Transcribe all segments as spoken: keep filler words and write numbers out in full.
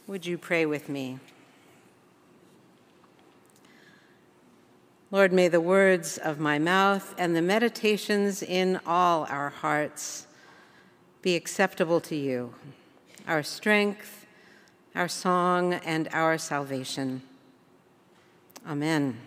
Would you pray with me? Lord, may the words of my mouth and the meditations in all our hearts be acceptable to you, our strength, our song, and our salvation. Amen.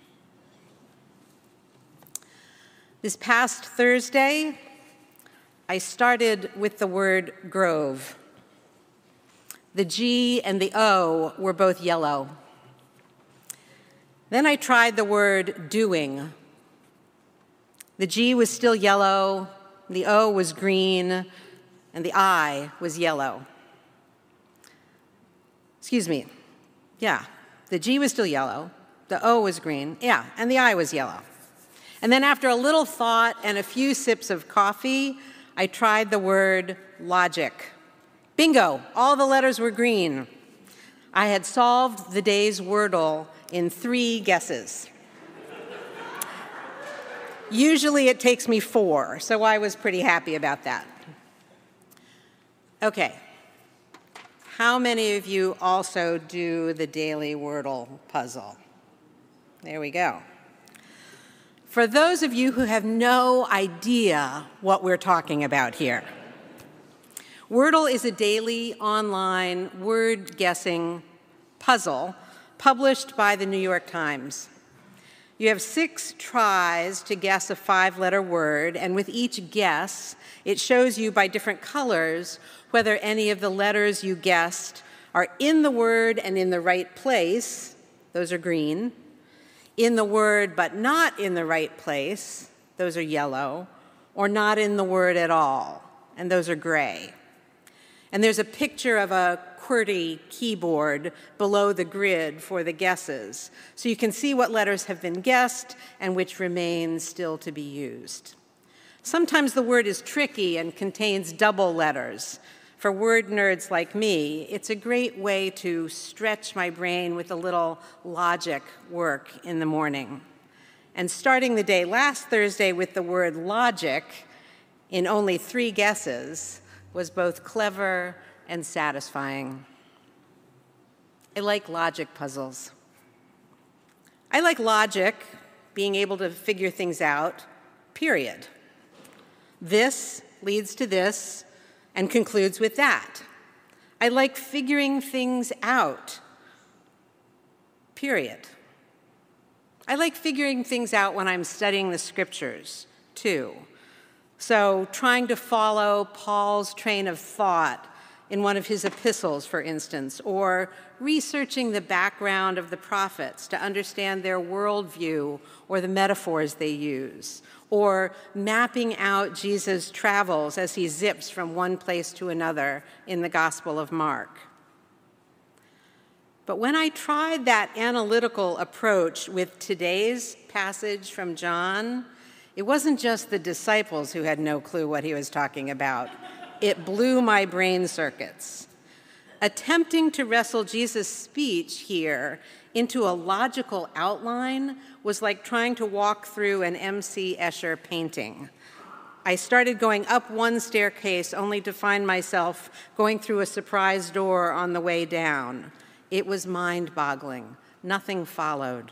This past Thursday, I started with the word grove. The G and the O were both yellow. Then I tried the word doing. The G was still yellow, the O was green, and the I was yellow. Excuse me. Yeah, the G was still yellow, the O was green, yeah, and the I was yellow. And then after a little thought and a few sips of coffee, I tried the word logic. Bingo, all the letters were green. I had solved the day's Wordle in three guesses. Usually it takes me four, so I was pretty happy about that. Okay, how many of you also do the daily Wordle puzzle? There we go. For those of you who have no idea what we're talking about here, Wordle is a daily online word guessing puzzle published by the New York Times. You have six tries to guess a five-letter word, and with each guess, it shows you by different colors whether any of the letters you guessed are in the word and in the right place, those are green, in the word but not in the right place, those are yellow, or not in the word at all, and those are gray. And there's a picture of a QWERTY keyboard below the grid for the guesses, so you can see what letters have been guessed and which remain still to be used. Sometimes the word is tricky and contains double letters. For word nerds like me, it's a great way to stretch my brain with a little logic work in the morning. And starting the day last Thursday with the word logic in only three guesses was both clever and satisfying. I like logic puzzles. I like logic, being able to figure things out, period. This leads to this and concludes with that. I like figuring things out, period. I like figuring things out when I'm studying the scriptures, too. So trying to follow Paul's train of thought in one of his epistles, for instance, or researching the background of the prophets to understand their worldview or the metaphors they use, or mapping out Jesus' travels as he zips from one place to another in the Gospel of Mark. But when I tried that analytical approach with today's passage from John, it wasn't just the disciples who had no clue what he was talking about. It blew my brain circuits. Attempting to wrestle Jesus' speech here into a logical outline was like trying to walk through an M C Escher painting. I started going up one staircase only to find myself going through a surprise door on the way down. It was mind-boggling. Nothing followed.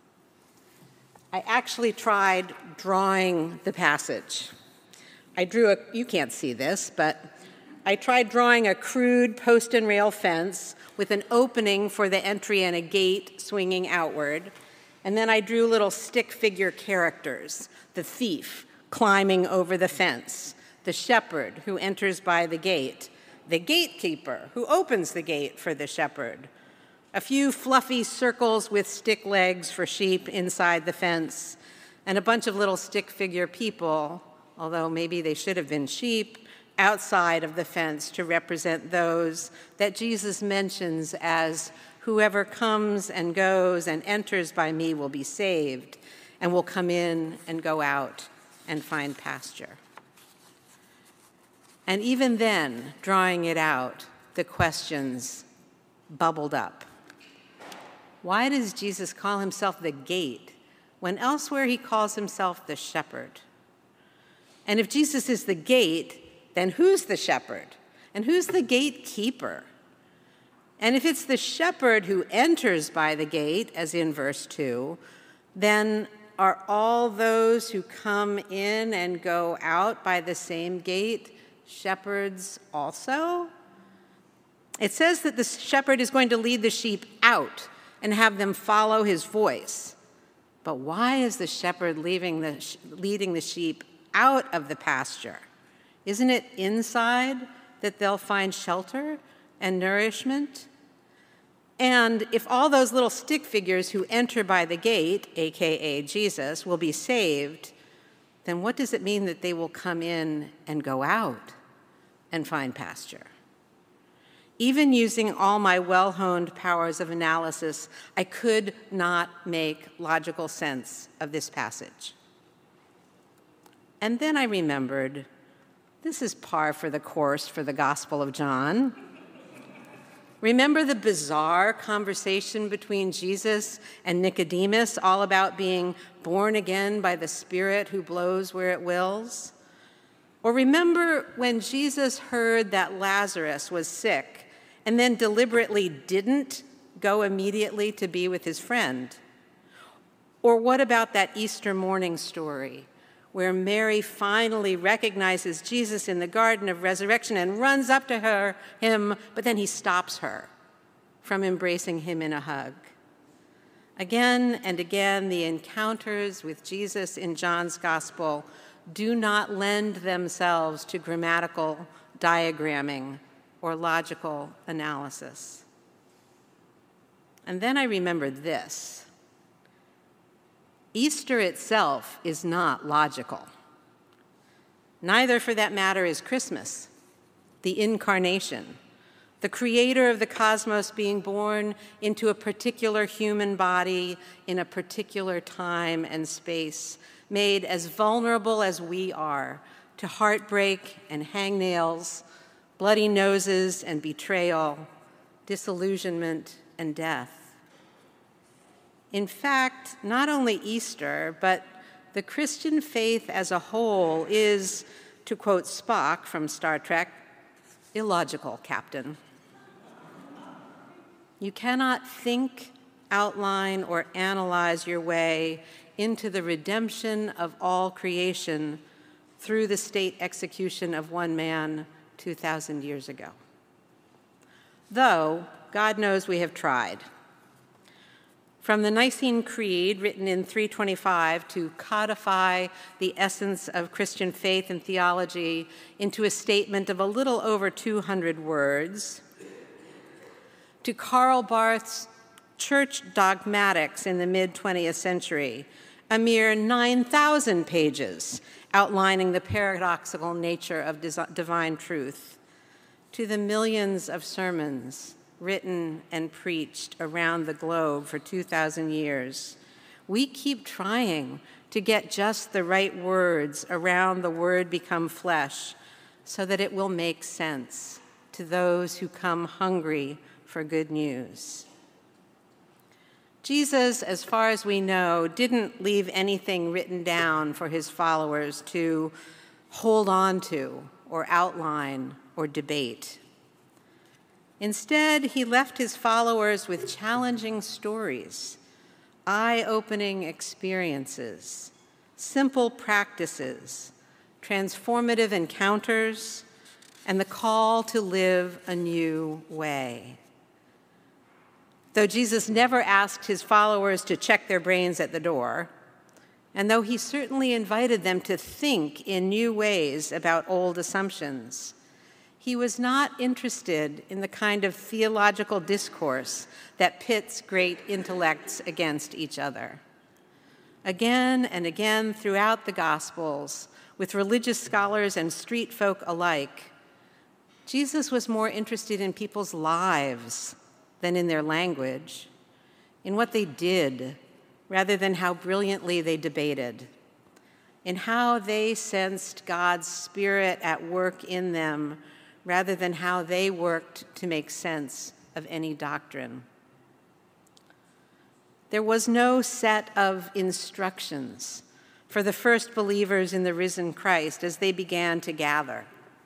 I actually tried drawing the passage. I drew a, you can't see this, but I tried drawing a crude post and rail fence with an opening for the entry and a gate swinging outward. And then I drew little stick figure characters, the thief climbing over the fence, the shepherd who enters by the gate, the gatekeeper who opens the gate for the shepherd, a few fluffy circles with stick legs for sheep inside the fence, and a bunch of little stick figure people, although maybe they should have been sheep, outside of the fence to represent those that Jesus mentions as whoever comes and goes and enters by me will be saved and will come in and go out and find pasture. And even then, drawing it out, the questions bubbled up. Why does Jesus call himself the gate when elsewhere he calls himself the shepherd? And if Jesus is the gate, then who's the shepherd? And who's the gatekeeper? And if it's the shepherd who enters by the gate, as in verse two, then are all those who come in and go out by the same gate shepherds also? It says that the shepherd is going to lead the sheep out and have them follow his voice. But why is the shepherd leaving the, leading the sheep out of the pasture? Isn't it inside that they'll find shelter and nourishment? And if all those little stick figures who enter by the gate, A K A Jesus, will be saved, then what does it mean that they will come in and go out and find pasture? Even using all my well-honed powers of analysis, I could not make logical sense of this passage. And then I remembered, this is par for the course for the Gospel of John. Remember the bizarre conversation between Jesus and Nicodemus, all about being born again by the Spirit who blows where it wills? Or remember when Jesus heard that Lazarus was sick and then deliberately didn't go immediately to be with his friend? Or what about that Easter morning story where Mary finally recognizes Jesus in the Garden of Resurrection and runs up to her, him, but then he stops her from embracing him in a hug? Again and again, the encounters with Jesus in John's Gospel do not lend themselves to grammatical diagramming or logical analysis. And then I remembered this. Easter itself is not logical. Neither, for that matter, is Christmas, the incarnation, the creator of the cosmos being born into a particular human body in a particular time and space, made as vulnerable as we are to heartbreak and hangnails, bloody noses and betrayal, disillusionment and death. In fact, not only Easter, but the Christian faith as a whole is, to quote Spock from Star Trek, illogical, Captain. You cannot think, outline, or analyze your way into the redemption of all creation through the state execution of one man two thousand years ago. Though, God knows we have tried. From the Nicene Creed, written in three twenty-five, to codify the essence of Christian faith and theology into a statement of a little over two hundred words, to Karl Barth's Church Dogmatics in the mid-twentieth century, a mere nine thousand pages outlining the paradoxical nature of divine truth, to the millions of sermons written and preached around the globe for two thousand years. We keep trying to get just the right words around the word become flesh so that it will make sense to those who come hungry for good news. Jesus, as far as we know, didn't leave anything written down for his followers to hold on to or outline or debate. Instead, he left his followers with challenging stories, eye-opening experiences, simple practices, transformative encounters, and the call to live a new way. Though Jesus never asked his followers to check their brains at the door, and though he certainly invited them to think in new ways about old assumptions, he was not interested in the kind of theological discourse that pits great intellects against each other. Again and again throughout the Gospels, with religious scholars and street folk alike, Jesus was more interested in people's lives than in their language, in what they did rather than how brilliantly they debated, in how they sensed God's Spirit at work in them rather than how they worked to make sense of any doctrine. There was no set of instructions for the first believers in the risen Christ as they began to gather.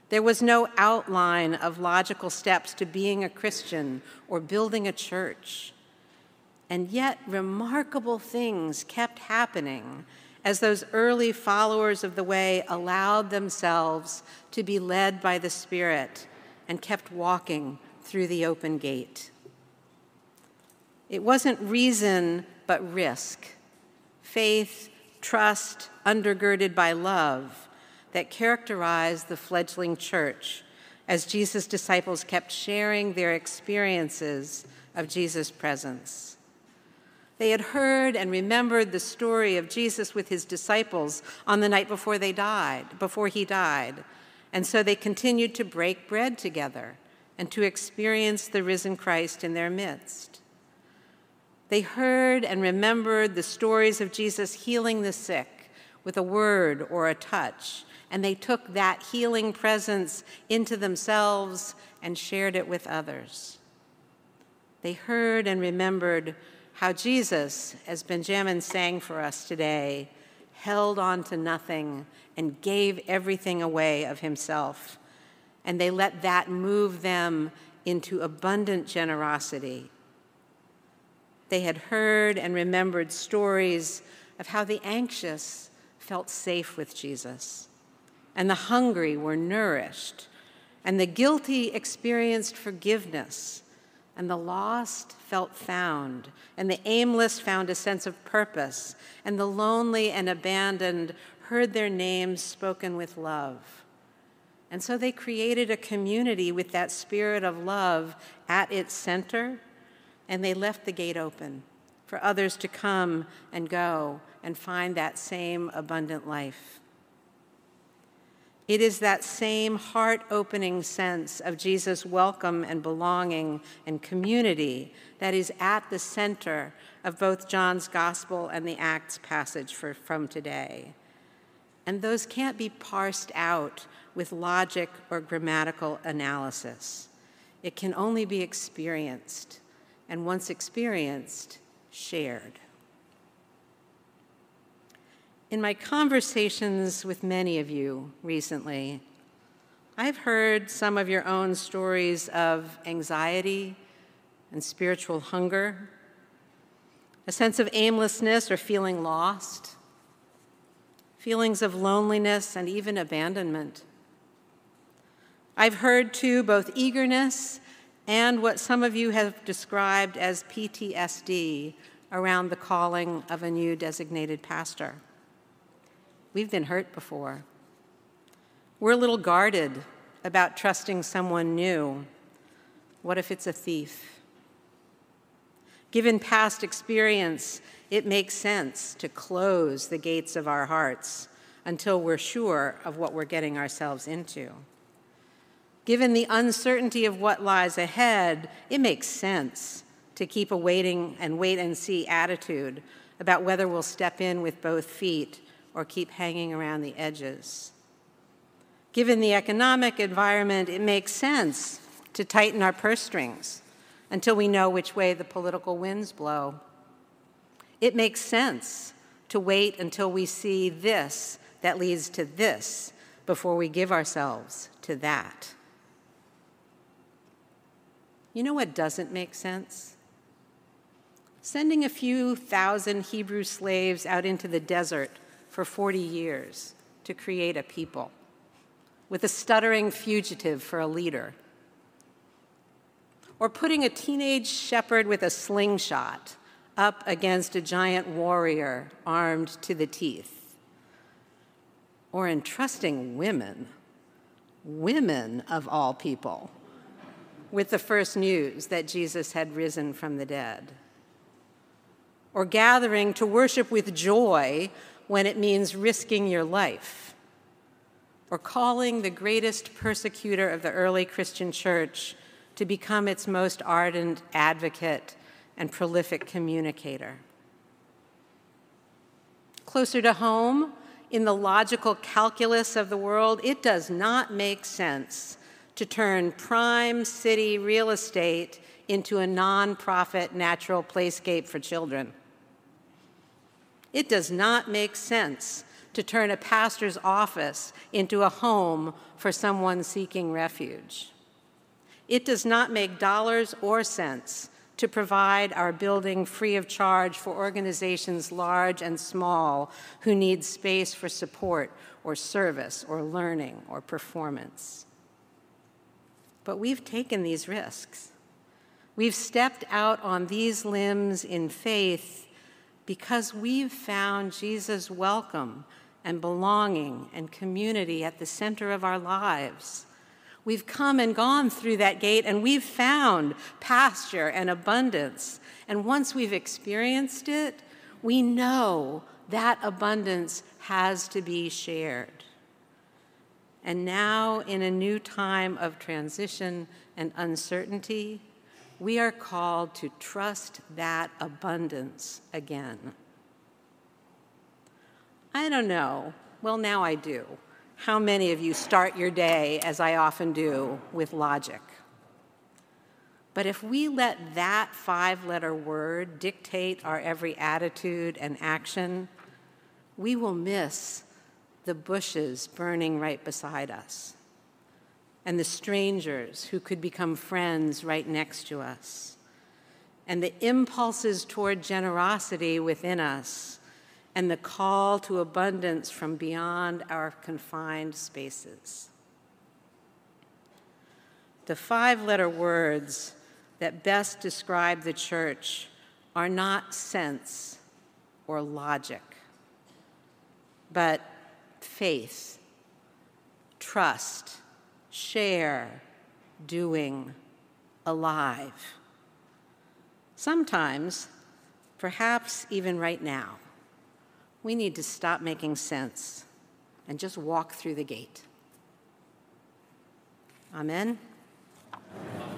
There was no outline of logical steps to being a Christian or building a church. And yet, remarkable things kept happening as those early followers of the way allowed themselves to be led by the Spirit and kept walking through the open gate. It wasn't reason, but risk, faith, trust, undergirded by love, that characterized the fledgling church as Jesus' disciples kept sharing their experiences of Jesus' presence. They had heard and remembered the story of Jesus with his disciples on the night before they died, before he died, and so they continued to break bread together and to experience the risen Christ in their midst. They heard and remembered the stories of Jesus healing the sick with a word or a touch, and they took that healing presence into themselves and shared it with others. They heard and remembered how Jesus, as Benjamin sang for us today, held on to nothing and gave everything away of himself, and they let that move them into abundant generosity. They had heard and remembered stories of how the anxious felt safe with Jesus, and the hungry were nourished, and the guilty experienced forgiveness, and the lost felt found, and the aimless found a sense of purpose, and the lonely and abandoned heard their names spoken with love. And so they created a community with that spirit of love at its center, and they left the gate open for others to come and go and find that same abundant life. It is that same heart-opening sense of Jesus' welcome and belonging and community that is at the center of both John's Gospel and the Acts passage for, from today. And those can't be parsed out with logic or grammatical analysis. It can only be experienced, and once experienced, shared. In my conversations with many of you recently, I've heard some of your own stories of anxiety and spiritual hunger, a sense of aimlessness or feeling lost, feelings of loneliness and even abandonment. I've heard, too, both eagerness and what some of you have described as P T S D around the calling of a new designated pastor. We've been hurt before. We're a little guarded about trusting someone new. What if it's a thief? Given past experience, it makes sense to close the gates of our hearts until we're sure of what we're getting ourselves into. Given the uncertainty of what lies ahead, it makes sense to keep a waiting and wait and see attitude about whether we'll step in with both feet or keep hanging around the edges. Given the economic environment, it makes sense to tighten our purse strings until we know which way the political winds blow. It makes sense to wait until we see this that leads to this before we give ourselves to that. You know what doesn't make sense? Sending a few thousand Hebrew slaves out into the desert for forty years to create a people, with a stuttering fugitive for a leader. Or putting a teenage shepherd with a slingshot up against a giant warrior armed to the teeth. Or entrusting women, women of all people, with the first news that Jesus had risen from the dead. Or gathering to worship with joy when it means risking your life. Or calling the greatest persecutor of the early Christian church to become its most ardent advocate and prolific communicator. Closer to home, in the logical calculus of the world, it does not make sense to turn prime city real estate into a nonprofit natural playscape for children. It does not make sense to turn a pastor's office into a home for someone seeking refuge. It does not make dollars or cents to provide our building free of charge for organizations large and small who need space for support or service or learning or performance. But we've taken these risks. We've stepped out on these limbs in faith because we've found Jesus' welcome and belonging and community at the center of our lives. We've come and gone through that gate, and we've found pasture and abundance. And once we've experienced it, we know that abundance has to be shared. And now, in a new time of transition and uncertainty, we are called to trust that abundance again. I don't know, well, now I do, how many of you start your day, as I often do, with logic. But if we let that five-letter word dictate our every attitude and action, we will miss the bushes burning right beside us, and the strangers who could become friends right next to us, and the impulses toward generosity within us, and the call to abundance from beyond our confined spaces. The five-letter words that best describe the church are not sense or logic, but faith, trust, share, doing, alive. Sometimes, perhaps even right now, we need to stop making sense and just walk through the gate. Amen?